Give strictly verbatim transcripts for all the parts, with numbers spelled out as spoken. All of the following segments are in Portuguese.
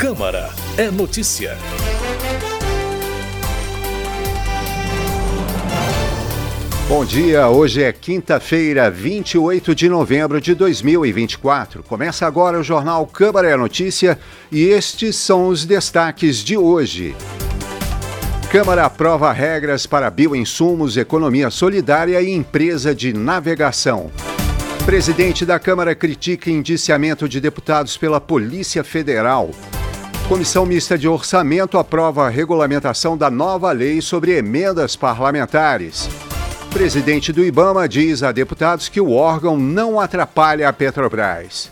Câmara é notícia. Bom dia, hoje é quinta-feira, vinte e oito de novembro de dois mil e vinte e quatro. Começa agora o jornal Câmara é Notícia e estes são os destaques de hoje. Câmara aprova regras para bioinsumos, economia solidária e empresa de navegação. Presidente da Câmara critica indiciamento de deputados pela Polícia Federal. Comissão Mista de Orçamento aprova a regulamentação da nova lei sobre emendas parlamentares. Presidente do IBAMA diz a deputados que o órgão não atrapalha a Petrobras.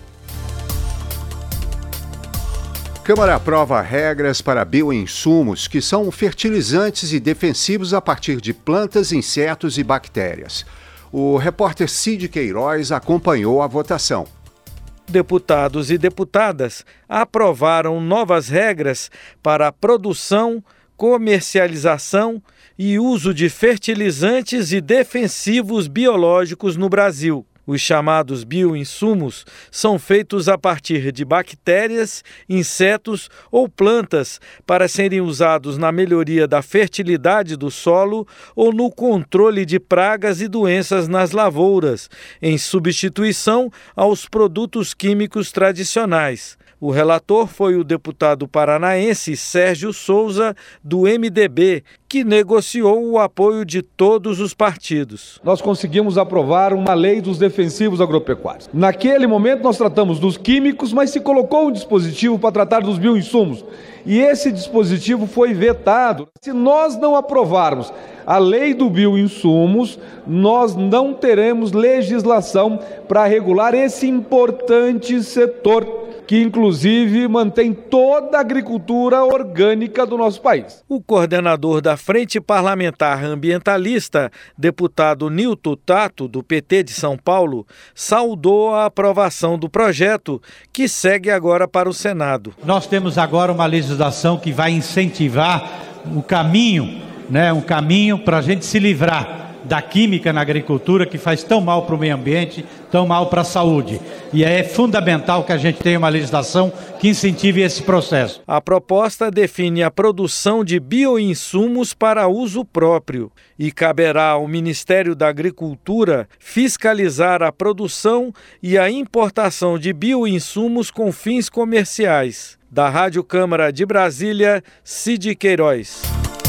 Câmara aprova regras para bioinsumos, que são fertilizantes e defensivos a partir de plantas, insetos e bactérias. O repórter Cid Queiroz acompanhou a votação. Deputados e deputadas aprovaram novas regras para a produção, comercialização e uso de fertilizantes e defensivos biológicos no Brasil. Os chamados bioinsumos são feitos a partir de bactérias, insetos ou plantas para serem usados na melhoria da fertilidade do solo ou no controle de pragas e doenças nas lavouras, em substituição aos produtos químicos tradicionais. O relator foi o deputado paranaense Sérgio Souza, do M D B, que negociou o apoio de todos os partidos. Nós conseguimos aprovar uma lei dos defensivos agropecuários. Naquele momento nós tratamos dos químicos, mas se colocou um dispositivo para tratar dos bioinsumos. E esse dispositivo foi vetado. Se nós não aprovarmos a lei do bioinsumos, nós não teremos legislação para regular esse importante setor, que inclusive mantém toda a agricultura orgânica do nosso país. O coordenador da Frente Parlamentar Ambientalista, deputado Nilton Tato, do P T de São Paulo, saudou a aprovação do projeto, que segue agora para o Senado. Nós temos agora uma legislação que vai incentivar o caminho, né, um caminho para a gente se livrar da química na agricultura, que faz tão mal para o meio ambiente, tão mal para a saúde. E é fundamental que a gente tenha uma legislação que incentive esse processo. A proposta define a produção de bioinsumos para uso próprio e caberá ao Ministério da Agricultura fiscalizar a produção e a importação de bioinsumos com fins comerciais. Da Rádio Câmara de Brasília, Cid Queiroz.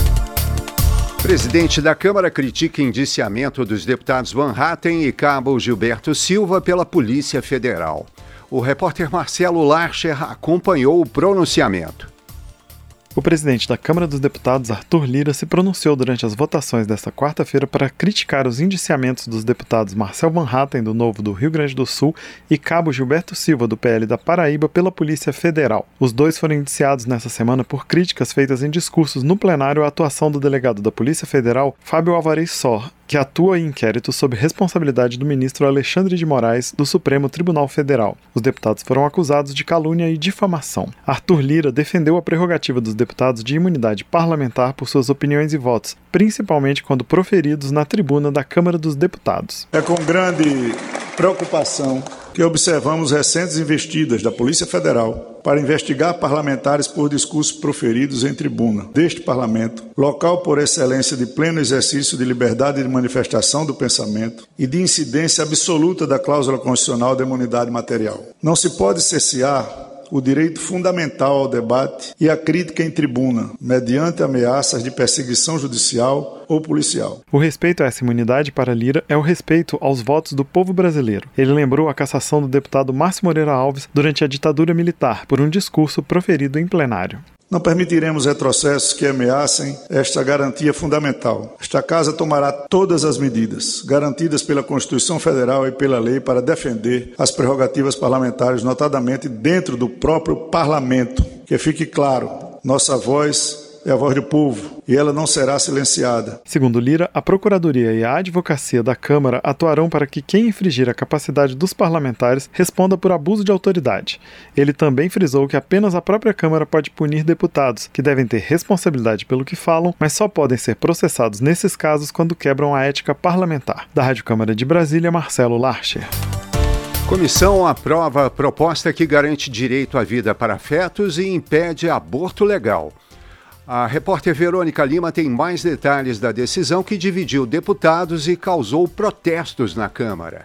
Presidente da Câmara critica indiciamento dos deputados Van Hatten e Cabo Gilberto Silva pela Polícia Federal. O repórter Marcelo Larcher acompanhou o pronunciamento. O presidente da Câmara dos Deputados, Arthur Lira, se pronunciou durante as votações desta quarta-feira para criticar os indiciamentos dos deputados Marcel Van Hatten, do Novo do Rio Grande do Sul, e Cabo Gilberto Silva, do P L da Paraíba, pela Polícia Federal. Os dois foram indiciados nessa semana por críticas feitas em discursos no plenário à atuação do delegado da Polícia Federal, Fábio Alvarez Sor, que atua em inquérito sob responsabilidade do ministro Alexandre de Moraes, do Supremo Tribunal Federal. Os deputados foram acusados de calúnia e difamação. Arthur Lira defendeu a prerrogativa dos deputados de imunidade parlamentar por suas opiniões e votos, principalmente quando proferidos na tribuna da Câmara dos Deputados. É com grande preocupação que observamos recentes investidas da Polícia Federal para investigar parlamentares por discursos proferidos em tribuna deste Parlamento, local por excelência de pleno exercício de liberdade de manifestação do pensamento e de incidência absoluta da cláusula constitucional da imunidade material. Não se pode cercear o direito fundamental ao debate e à crítica em tribuna, mediante ameaças de perseguição judicial ou policial. O respeito a essa imunidade para Lira é o respeito aos votos do povo brasileiro. Ele lembrou a cassação do deputado Márcio Moreira Alves durante a ditadura militar por um discurso proferido em plenário. Não permitiremos retrocessos que ameacem esta garantia fundamental. Esta Casa tomará todas as medidas garantidas pela Constituição Federal e pela lei para defender as prerrogativas parlamentares, notadamente dentro do próprio Parlamento. Que fique claro, nossa voz é a voz do povo e ela não será silenciada. Segundo Lira, a Procuradoria e a Advocacia da Câmara atuarão para que quem infringir a capacidade dos parlamentares responda por abuso de autoridade. Ele também frisou que apenas a própria Câmara pode punir deputados, que devem ter responsabilidade pelo que falam, mas só podem ser processados nesses casos quando quebram a ética parlamentar. Da Rádio Câmara de Brasília, Marcelo Larcher. Comissão aprova a proposta que garante direito à vida para fetos e impede aborto legal. A repórter Verônica Lima tem mais detalhes da decisão que dividiu deputados e causou protestos na Câmara.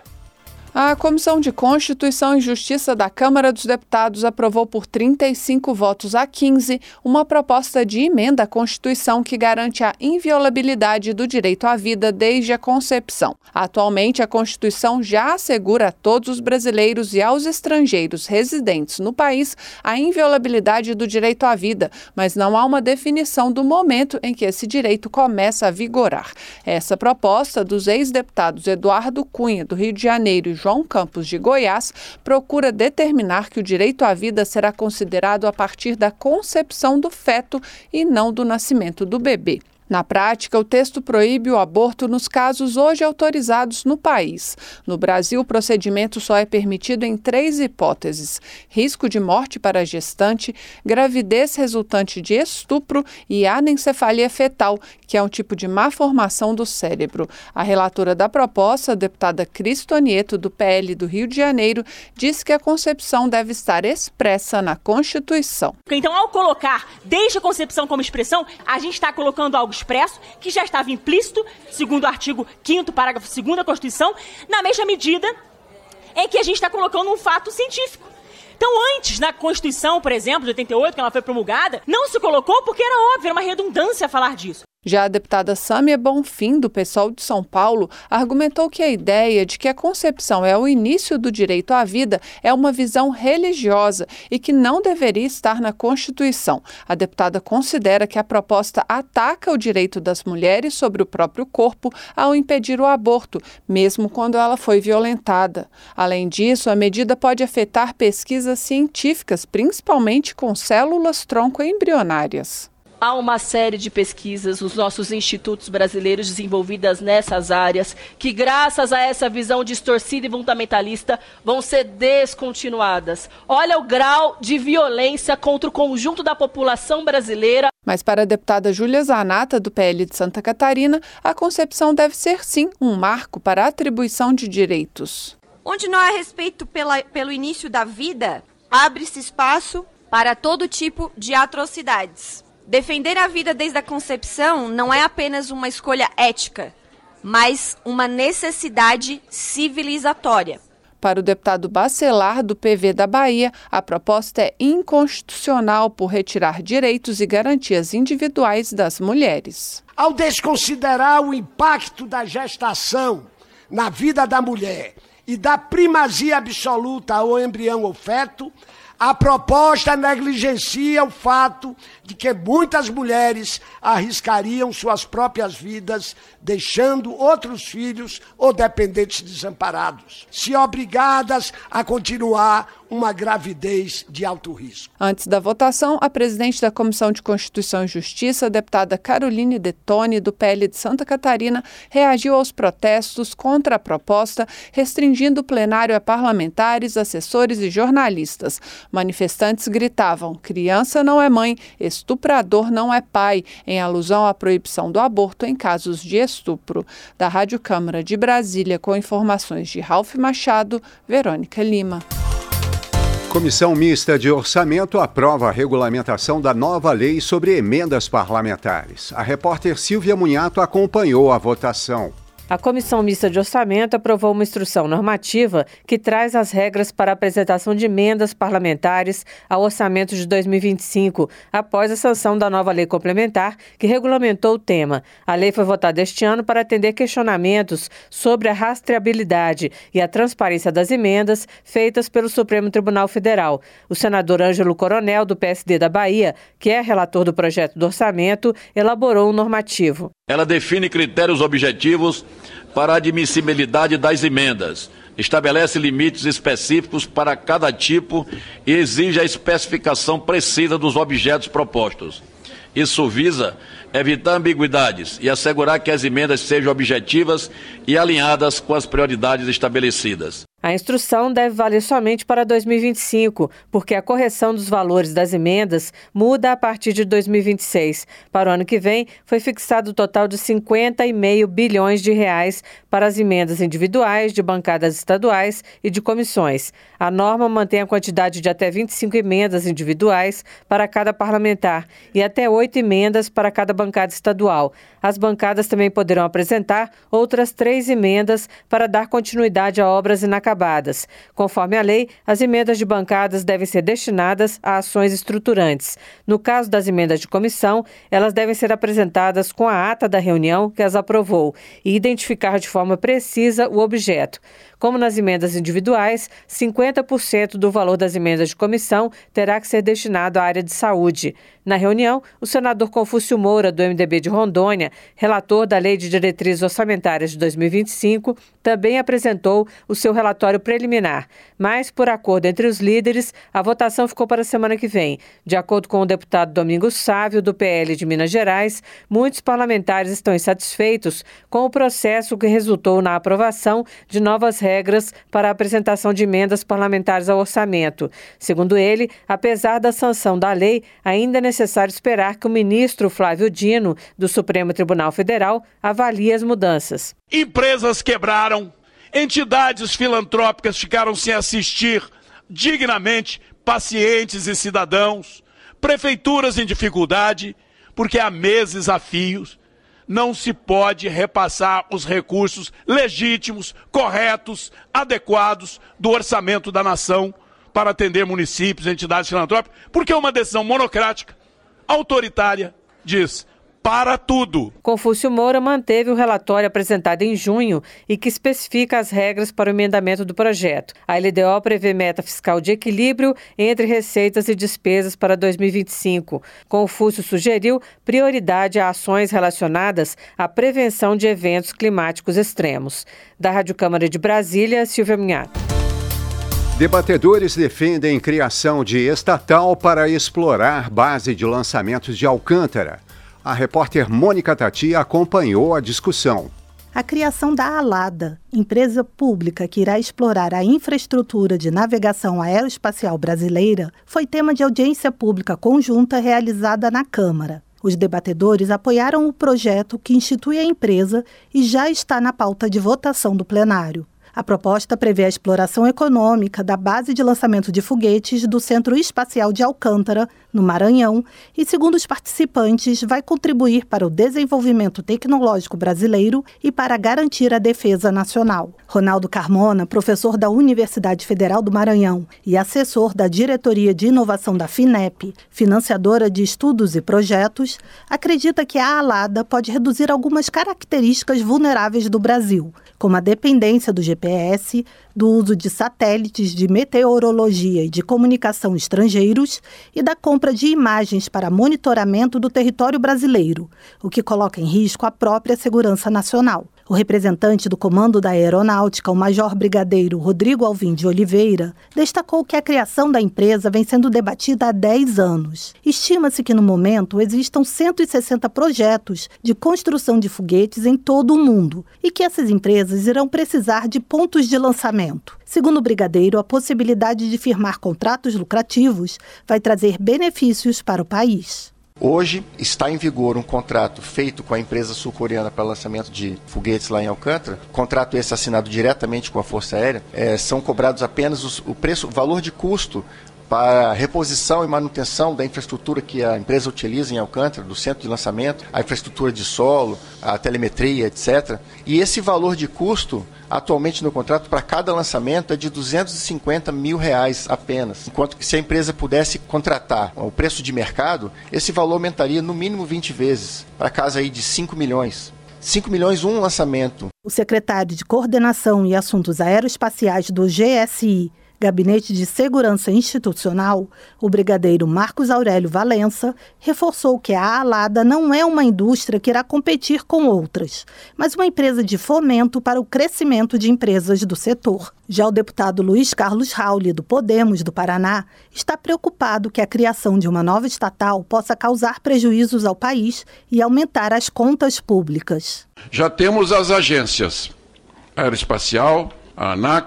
A Comissão de Constituição e Justiça da Câmara dos Deputados aprovou por trinta e cinco votos a quinze uma proposta de emenda à Constituição que garante a inviolabilidade do direito à vida desde a concepção. Atualmente, a Constituição já assegura a todos os brasileiros e aos estrangeiros residentes no país a inviolabilidade do direito à vida, mas não há uma definição do momento em que esse direito começa a vigorar. Essa proposta dos ex-deputados Eduardo Cunha, do Rio de Janeiro, e João Campos, de Goiás, procura determinar que o direito à vida será considerado a partir da concepção do feto e não do nascimento do bebê. Na prática, o texto proíbe o aborto nos casos hoje autorizados no país. No Brasil, o procedimento só é permitido em três hipóteses: risco de morte para a gestante, gravidez resultante de estupro e anencefalia fetal, que é um tipo de má formação do cérebro. A relatora da proposta, a deputada Cris Tonieto, do P L do Rio de Janeiro, disse que a concepção deve estar expressa na Constituição. Então, ao colocar desde a concepção como expressão, a gente está colocando algo expresso, que já estava implícito, segundo o artigo quinto, parágrafo segundo da Constituição, na mesma medida em que a gente está colocando um fato científico. Então, antes, na Constituição, por exemplo, de oitenta e oito, que ela foi promulgada, não se colocou porque era óbvio, era uma redundância falar disso. Já a deputada Sâmia Bonfim, do PSOL de São Paulo, argumentou que a ideia de que a concepção é o início do direito à vida é uma visão religiosa e que não deveria estar na Constituição. A deputada considera que a proposta ataca o direito das mulheres sobre o próprio corpo ao impedir o aborto, mesmo quando ela foi violentada. Além disso, a medida pode afetar pesquisas científicas, principalmente com células-tronco embrionárias. Há uma série de pesquisas nos nossos institutos brasileiros desenvolvidas nessas áreas que, graças a essa visão distorcida e fundamentalista, vão ser descontinuadas. Olha o grau de violência contra o conjunto da população brasileira. Mas para a deputada Júlia Zanata, do P L de Santa Catarina, a concepção deve ser, sim, um marco para a atribuição de direitos. Onde não há respeito pela, pelo início da vida, abre-se espaço para todo tipo de atrocidades. Defender a vida desde a concepção não é apenas uma escolha ética, mas uma necessidade civilizatória. Para o deputado Bacelar, do P V da Bahia, a proposta é inconstitucional por retirar direitos e garantias individuais das mulheres. Ao desconsiderar o impacto da gestação na vida da mulher e da primazia absoluta ao embrião ou feto, a proposta negligencia o fato de que muitas mulheres arriscariam suas próprias vidas, deixando outros filhos ou dependentes desamparados, se obrigadas a continuar uma gravidez de alto risco. Antes da votação, a presidente da Comissão de Constituição e Justiça, a deputada Caroline Detoni, do P L de Santa Catarina, reagiu aos protestos contra a proposta, restringindo o plenário a parlamentares, assessores e jornalistas. Manifestantes gritavam: criança não é mãe, estuprador não é pai, em alusão à proibição do aborto em casos de estupro. Da Rádio Câmara de Brasília, com informações de Ralph Machado, Verônica Lima. Comissão Mista de Orçamento aprova a regulamentação da nova lei sobre emendas parlamentares. A repórter Silvia Munhato acompanhou a votação. A Comissão Mista de Orçamento aprovou uma instrução normativa que traz as regras para a apresentação de emendas parlamentares ao orçamento de dois mil e vinte e cinco, após a sanção da nova lei complementar que regulamentou o tema. A lei foi votada este ano para atender questionamentos sobre a rastreabilidade e a transparência das emendas feitas pelo Supremo Tribunal Federal. O senador Ângelo Coronel, do P S D da Bahia, que é relator do projeto do orçamento, elaborou um normativo. Ela define critérios objetivos para a admissibilidade das emendas, estabelece limites específicos para cada tipo e exige a especificação precisa dos objetos propostos. Isso visa evitar ambiguidades e assegurar que as emendas sejam objetivas e alinhadas com as prioridades estabelecidas. A instrução deve valer somente para dois mil e vinte e cinco, porque a correção dos valores das emendas muda a partir de dois mil e vinte e seis. Para o ano que vem, foi fixado o total de cinquenta vírgula cinco bilhões de reais para as emendas individuais, de bancadas estaduais e de comissões. A norma mantém a quantidade de até vinte e cinco emendas individuais para cada parlamentar e até oito emendas para cada bancada estadual. As bancadas também poderão apresentar outras três emendas para dar continuidade a obras inacabadas. Conforme a lei, as emendas de bancadas devem ser destinadas a ações estruturantes. No caso das emendas de comissão, elas devem ser apresentadas com a ata da reunião que as aprovou e identificar de forma precisa o objeto. Como nas emendas individuais, cinquenta por cento do valor das emendas de comissão terá que ser destinado à área de saúde. Na reunião, o senador Confúcio Moura, do M D B de Rondônia, relator da Lei de Diretrizes Orçamentárias de dois mil e vinte e cinco, também apresentou o seu relatório preliminar. Mas, por acordo entre os líderes, a votação ficou para a semana que vem. De acordo com o deputado Domingos Sávio, do P L de Minas Gerais, muitos parlamentares estão insatisfeitos com o processo que resultou na aprovação de novas regras para a apresentação de emendas parlamentares ao orçamento. Segundo ele, apesar da sanção da lei, ainda é necessário esperar que o ministro Flávio Dino, do Supremo Tribunal Federal, avalie as mudanças. Empresas quebraram, entidades filantrópicas ficaram sem assistir dignamente pacientes e cidadãos, prefeituras em dificuldade, porque há meses a fios não se pode repassar os recursos legítimos, corretos, adequados do orçamento da nação para atender municípios, entidades filantrópicas, porque uma decisão monocrática, autoritária, diz para tudo. Confúcio Moura manteve o relatório apresentado em junho e que especifica as regras para o emendamento do projeto. A L D O prevê meta fiscal de equilíbrio entre receitas e despesas para dois mil e vinte e cinco. Confúcio sugeriu prioridade a ações relacionadas à prevenção de eventos climáticos extremos. Da Rádio Câmara de Brasília, Silvia Minhato. Debatedores defendem criação de estatal para explorar base de lançamentos de Alcântara. A repórter Mônica Tati acompanhou a discussão. A criação da ALADA, empresa pública que irá explorar a infraestrutura de navegação aeroespacial brasileira, foi tema de audiência pública conjunta realizada na Câmara. Os debatedores apoiaram o projeto que institui a empresa e já está na pauta de votação do plenário. A proposta prevê a exploração econômica da base de lançamento de foguetes do Centro Espacial de Alcântara, no Maranhão, e, segundo os participantes, vai contribuir para o desenvolvimento tecnológico brasileiro e para garantir a defesa nacional. Ronaldo Carmona, professor da Universidade Federal do Maranhão e assessor da Diretoria de Inovação da FINEP, financiadora de estudos e projetos, acredita que a ALADA pode reduzir algumas características vulneráveis do Brasil, como a dependência do G P S, do uso de satélites de meteorologia e de comunicação estrangeiros e da compra de imagens para monitoramento do território brasileiro, o que coloca em risco a própria segurança nacional. O representante do Comando da Aeronáutica, o Major Brigadeiro Rodrigo Alvim de Oliveira, destacou que a criação da empresa vem sendo debatida há dez anos. Estima-se que, no momento, existam cento e sessenta projetos de construção de foguetes em todo o mundo e que essas empresas irão precisar de pontos de lançamento. Segundo o Brigadeiro, a possibilidade de firmar contratos lucrativos vai trazer benefícios para o país. Hoje está em vigor um contrato feito com a empresa sul-coreana para lançamento de foguetes lá em Alcântara. Contrato esse assinado diretamente com a Força Aérea. É, são cobrados apenas os, o preço, o valor de custo para reposição e manutenção da infraestrutura que a empresa utiliza em Alcântara, do centro de lançamento, a infraestrutura de solo, a telemetria, etcétera. E esse valor de custo, atualmente no contrato, para cada lançamento é de duzentos e cinquenta mil reais apenas. Enquanto que se a empresa pudesse contratar o preço de mercado, esse valor aumentaria no mínimo vinte vezes, para casa aí de cinco milhões. cinco milhões um lançamento. O secretário de Coordenação e Assuntos Aeroespaciais do G S I, Gabinete de Segurança Institucional, o brigadeiro Marcos Aurélio Valença, reforçou que a ALADA não é uma indústria que irá competir com outras, mas uma empresa de fomento para o crescimento de empresas do setor. Já o deputado Luiz Carlos Rauli, do Podemos do Paraná, está preocupado que a criação de uma nova estatal possa causar prejuízos ao país e aumentar as contas públicas. Já temos as agências Aeroespacial, a ANAC,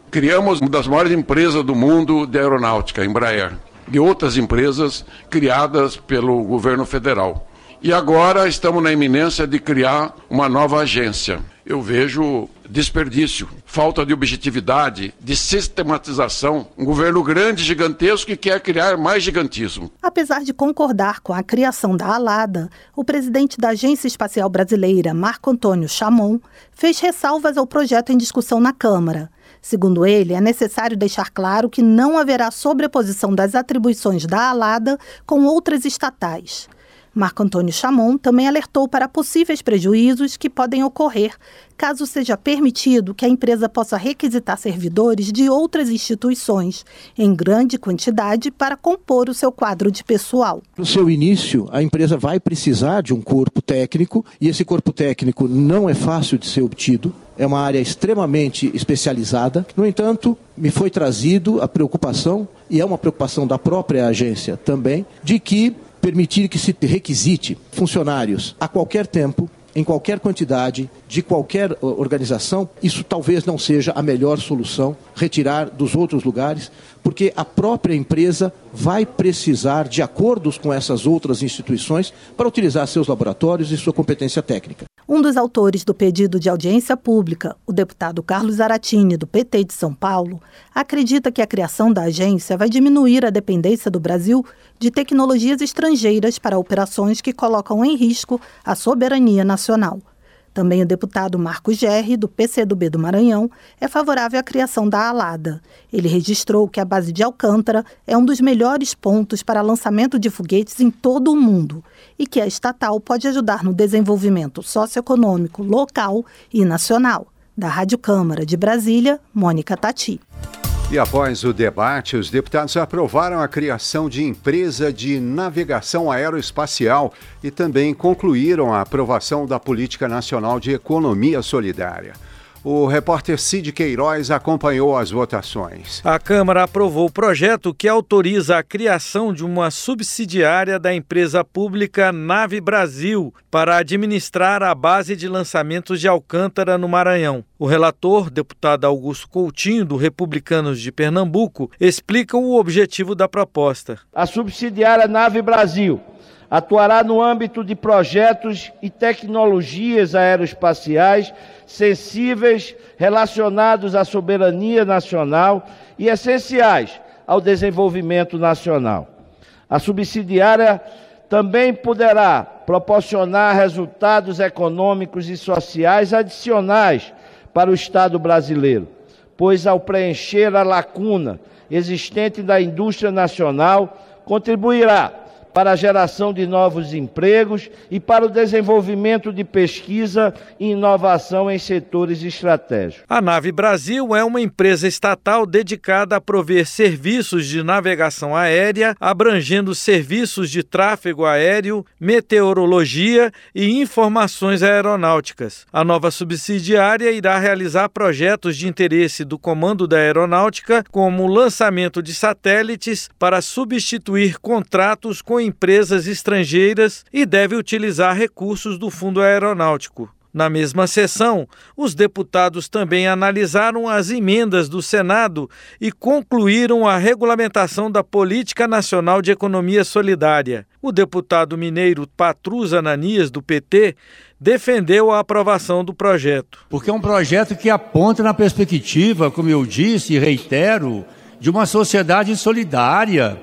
Criamos uma das maiores empresas do mundo de aeronáutica, a Embraer, e outras empresas criadas pelo governo federal. E agora estamos na iminência de criar uma nova agência. Eu vejo desperdício, falta de objetividade, de sistematização. Um governo grande, gigantesco, que quer criar mais gigantismo. Apesar de concordar com a criação da ALADA, o presidente da Agência Espacial Brasileira, Marco Antônio Chamon, fez ressalvas ao projeto em discussão na Câmara. Segundo ele, é necessário deixar claro que não haverá sobreposição das atribuições da ALADA com outras estatais. Marco Antônio Chamon também alertou para possíveis prejuízos que podem ocorrer caso seja permitido que a empresa possa requisitar servidores de outras instituições em grande quantidade para compor o seu quadro de pessoal. No seu início, a empresa vai precisar de um corpo técnico e esse corpo técnico não é fácil de ser obtido. É uma área extremamente especializada. No entanto, me foi trazido a preocupação, e é uma preocupação da própria agência também, de que permitir que se requisite funcionários a qualquer tempo, em qualquer quantidade, de qualquer organização, isso talvez não seja a melhor solução, retirar dos outros lugares, porque a própria empresa vai precisar de acordos com essas outras instituições para utilizar seus laboratórios e sua competência técnica. Um dos autores do pedido de audiência pública, o deputado Carlos Aratini, do P T de São Paulo, acredita que a criação da agência vai diminuir a dependência do Brasil de tecnologias estrangeiras para operações que colocam em risco a soberania nacional. Também o deputado Marcos Gerri, do P C do B do Maranhão, é favorável à criação da ALADA. Ele registrou que a base de Alcântara é um dos melhores pontos para lançamento de foguetes em todo o mundo e que a estatal pode ajudar no desenvolvimento socioeconômico local e nacional. Da Rádio Câmara de Brasília, Mônica Tati. E após o debate, os deputados aprovaram a criação de empresa de navegação aeroespacial e também concluíram a aprovação da Política Nacional de Economia Solidária. O repórter Cid Queiroz acompanhou as votações. A Câmara aprovou o projeto que autoriza a criação de uma subsidiária da empresa pública Nave Brasil para administrar a base de lançamentos de Alcântara, no Maranhão. O relator, deputado Augusto Coutinho, do Republicanos de Pernambuco, explica o objetivo da proposta. A subsidiária Nave Brasil atuará no âmbito de projetos e tecnologias aeroespaciais sensíveis relacionados à soberania nacional e essenciais ao desenvolvimento nacional. A subsidiária também poderá proporcionar resultados econômicos e sociais adicionais para o Estado brasileiro, pois ao preencher a lacuna existente da indústria nacional, contribuirá para a geração de novos empregos e para o desenvolvimento de pesquisa e inovação em setores estratégicos. A Nave Brasil é uma empresa estatal dedicada a prover serviços de navegação aérea, abrangendo serviços de tráfego aéreo, meteorologia e informações aeronáuticas. A nova subsidiária irá realizar projetos de interesse do Comando da Aeronáutica, como o lançamento de satélites para substituir contratos com empresas estrangeiras e deve utilizar recursos do Fundo Aeronáutico. Na mesma sessão, os deputados também analisaram as emendas do Senado e concluíram a regulamentação da Política Nacional de Economia Solidária. O deputado mineiro Patrus Ananias, do P T, defendeu a aprovação do projeto. Porque é um projeto que aponta na perspectiva, como eu disse e reitero, de uma sociedade solidária.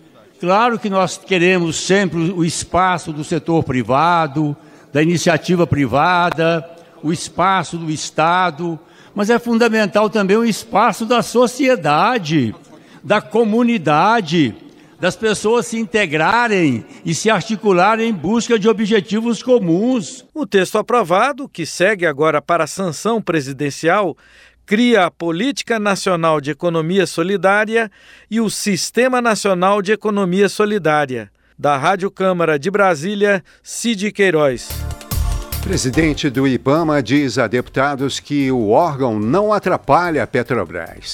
Claro que nós queremos sempre o espaço do setor privado, da iniciativa privada, o espaço do Estado, mas é fundamental também o espaço da sociedade, da comunidade, das pessoas se integrarem e se articularem em busca de objetivos comuns. O texto aprovado, que segue agora para a sanção presidencial, cria a Política Nacional de Economia Solidária e o Sistema Nacional de Economia Solidária. Da Rádio Câmara de Brasília, Cid Queiroz. Presidente do IBAMA diz a deputados que o órgão não atrapalha a Petrobras.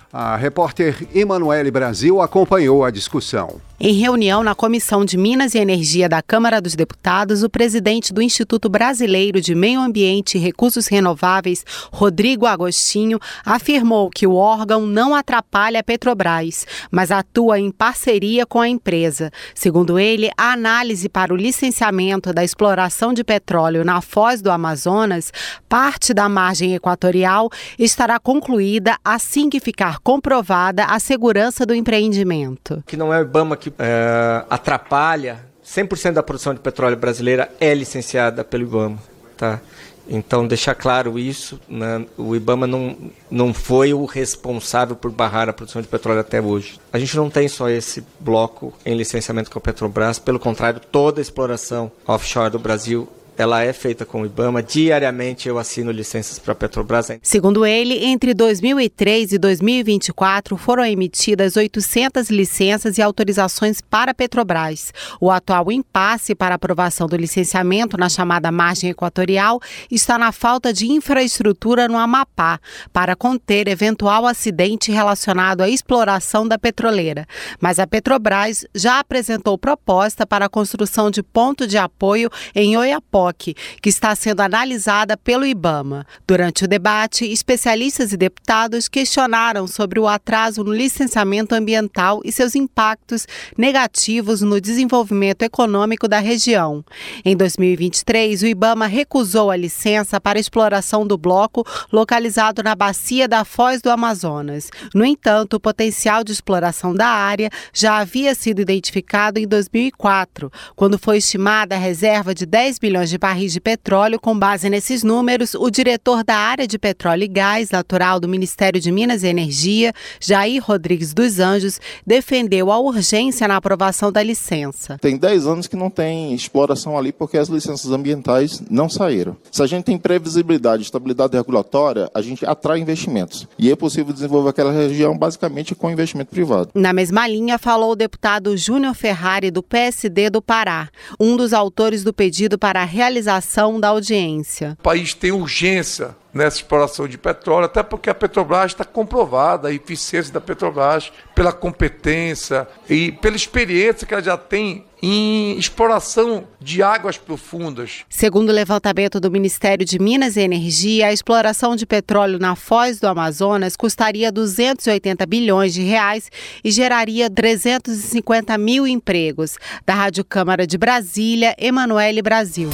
A repórter Emanuele Brasil acompanhou a discussão. Em reunião na Comissão de Minas e Energia da Câmara dos Deputados, o presidente do Instituto Brasileiro de Meio Ambiente e Recursos Renováveis, Rodrigo Agostinho, afirmou que o órgão não atrapalha a Petrobras, mas atua em parceria com a empresa. Segundo ele, a análise para o licenciamento da exploração de petróleo na Foz do Amazonas, parte da margem equatorial, estará concluída assim que ficar comprovada a segurança do empreendimento. Que não é o IBAMA que é, atrapalha, cem por cento da produção de petróleo brasileira é licenciada pelo IBAMA, tá? Então, deixar claro isso, né? O IBAMA não, não foi o responsável por barrar a produção de petróleo até hoje. A gente não tem só esse bloco em licenciamento com a Petrobras, pelo contrário, toda a exploração offshore do Brasil ela é feita com o IBAMA. Diariamente eu assino licenças para a Petrobras. Segundo ele, entre dois mil e três e dois mil e vinte e quatro foram emitidas oitocentas licenças e autorizações para a Petrobras. O atual impasse para aprovação do licenciamento na chamada margem equatorial está na falta de infraestrutura no Amapá para conter eventual acidente relacionado à exploração da petroleira. Mas a Petrobras já apresentou proposta para a construção de ponto de apoio em Oiapoque, que está sendo analisada pelo IBAMA. Durante o debate, especialistas e deputados questionaram sobre o atraso no licenciamento ambiental e seus impactos negativos no desenvolvimento econômico da região. Em dois mil e vinte e três, o IBAMA recusou a licença para a exploração do bloco localizado na bacia da Foz do Amazonas. No entanto, o potencial de exploração da área já havia sido identificado em dois mil e quatro, quando foi estimada a reserva de dez bilhões de barris de petróleo. Com base nesses números, o diretor da área de petróleo e gás natural do Ministério de Minas e Energia, Jair Rodrigues dos Anjos, defendeu a urgência na aprovação da licença. Tem dez anos que não tem exploração ali porque as licenças ambientais não saíram. Se a gente tem previsibilidade e estabilidade regulatória, a gente atrai investimentos. E é possível desenvolver aquela região basicamente com investimento privado. Na mesma linha, falou o deputado Júnior Ferrari, do P S D do Pará, um dos autores do pedido para a realização da audiência. O país tem urgência nessa exploração de petróleo, até porque a Petrobras está comprovada, a eficiência da Petrobras, pela competência e pela experiência que ela já tem em exploração de águas profundas. Segundo o levantamento do Ministério de Minas e Energia, a exploração de petróleo na Foz do Amazonas custaria duzentos e oitenta bilhões de reais e geraria trezentos e cinquenta mil empregos. Da Rádio Câmara de Brasília, Emanuele Brasil.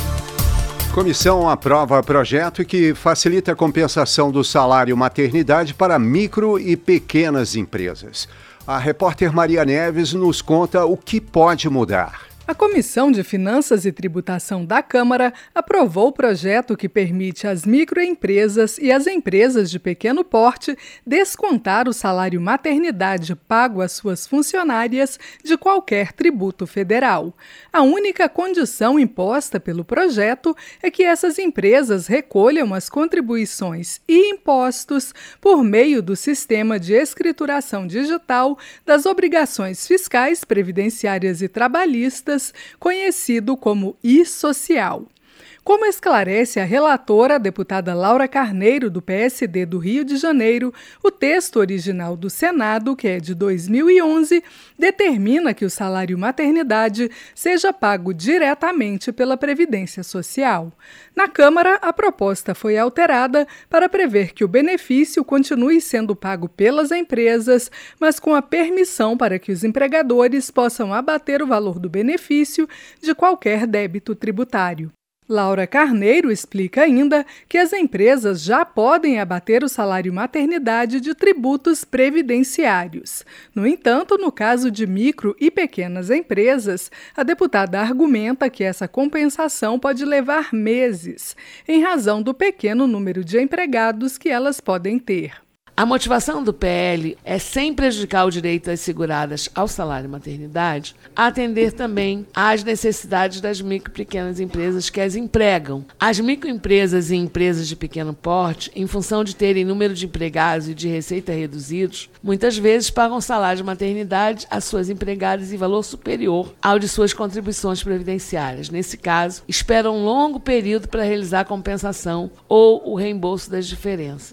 Comissão aprova projeto que facilita a compensação do salário maternidade para micro e pequenas empresas. A repórter Maria Neves nos conta o que pode mudar. A Comissão de Finanças e Tributação da Câmara aprovou o projeto que permite às microempresas e às empresas de pequeno porte descontar o salário maternidade pago às suas funcionárias de qualquer tributo federal. A única condição imposta pelo projeto é que essas empresas recolham as contribuições e impostos por meio do sistema de escrituração digital das obrigações fiscais, previdenciárias e trabalhistas, conhecido como e-social. Como esclarece a relatora, a deputada Laura Carneiro, do P S D do Rio de Janeiro, o texto original do Senado, que é de dois mil e onze, determina que o salário maternidade seja pago diretamente pela Previdência Social. Na Câmara, a proposta foi alterada para prever que o benefício continue sendo pago pelas empresas, mas com a permissão para que os empregadores possam abater o valor do benefício de qualquer débito tributário. Laura Carneiro explica ainda que as empresas já podem abater o salário maternidade de tributos previdenciários. No entanto, no caso de micro e pequenas empresas, a deputada argumenta que essa compensação pode levar meses, em razão do pequeno número de empregados que elas podem ter. A motivação do P L é, sem prejudicar o direito das seguradas ao salário maternidade, atender também às necessidades das micro e pequenas empresas que as empregam. As microempresas e empresas de pequeno porte, em função de terem número de empregados e de receita reduzidos, muitas vezes pagam salário de maternidade às suas empregadas em valor superior ao de suas contribuições previdenciárias. Nesse caso, esperam um longo período para realizar a compensação ou o reembolso das diferenças.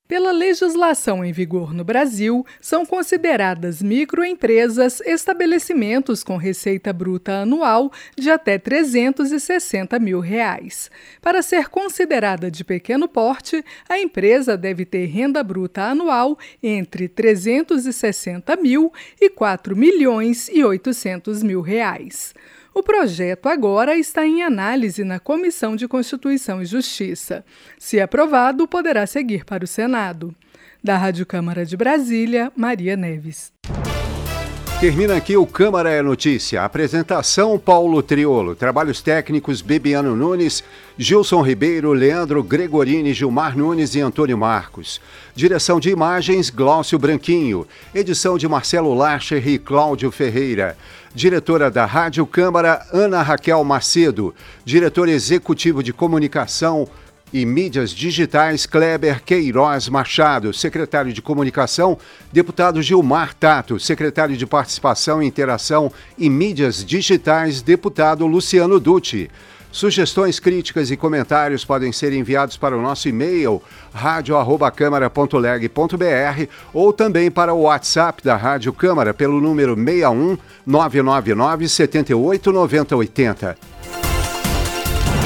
Pela legislação em vigor no Brasil, são consideradas microempresas estabelecimentos com receita bruta anual de até trezentos e sessenta mil reais. Para ser considerada de pequeno porte, a empresa deve ter renda bruta anual entre trezentos e sessenta mil e quatro milhões e oitocentos mil reais. O projeto agora está em análise na Comissão de Constituição e Justiça. Se aprovado, poderá seguir para o Senado. Da Rádio Câmara de Brasília, Maria Neves. Termina aqui o Câmara é Notícia. Apresentação Paulo Triolo. Trabalhos técnicos Bebiano Nunes, Gilson Ribeiro, Leandro Gregorini, Gilmar Nunes e Antônio Marcos. Direção de imagens Glaucio Branquinho. Edição de Marcelo Lacher e Cláudio Ferreira. Diretora da Rádio Câmara, Ana Raquel Macedo. Diretor executivo de comunicação e mídias digitais, Kleber Queiroz Machado. Secretário de Comunicação, deputado Gilmar Tato. Secretário de Participação, Interação e Mídias Digitais, deputado Luciano Dutti. Sugestões, críticas e comentários podem ser enviados para o nosso e-mail rádio arroba câmara ponto leg ponto br ou também para o WhatsApp da Rádio Câmara pelo número seis um nove nove nove sete oito nove zero oito zero.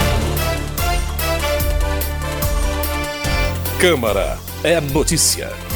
Câmara é notícia.